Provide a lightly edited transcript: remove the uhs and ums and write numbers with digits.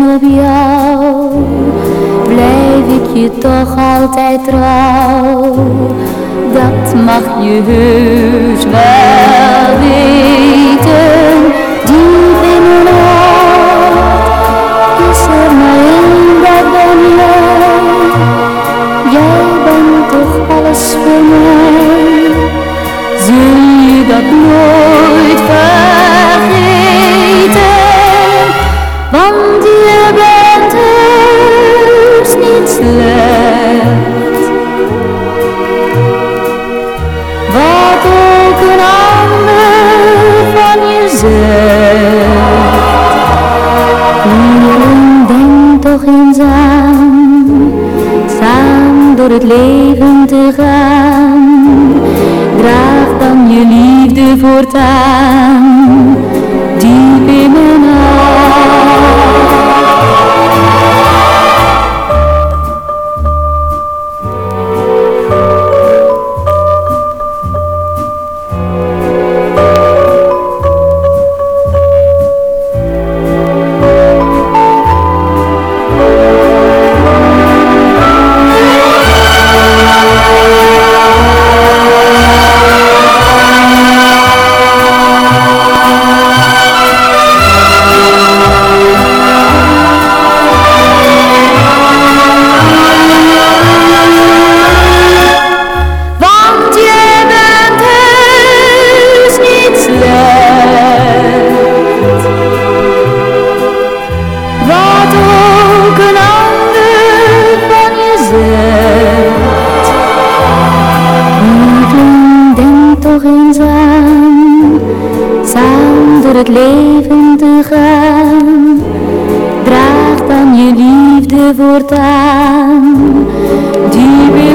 op jou, blijf ik je toch altijd trouw. Dat mag je heus wel weten. Diep in mijn hart is er maar één, dat ben jij. Jij bent toch alles voor mij. Zul je dat nooit vergeten? Want je bent heus niet slecht. Wat ook een ander van je zegt. Denk toch eens aan, samen door het leven te gaan. Draag dan je liefde voortaan, diep in mijn hart. Samen door het leven te gaan, draag dan je liefde voortaan, diep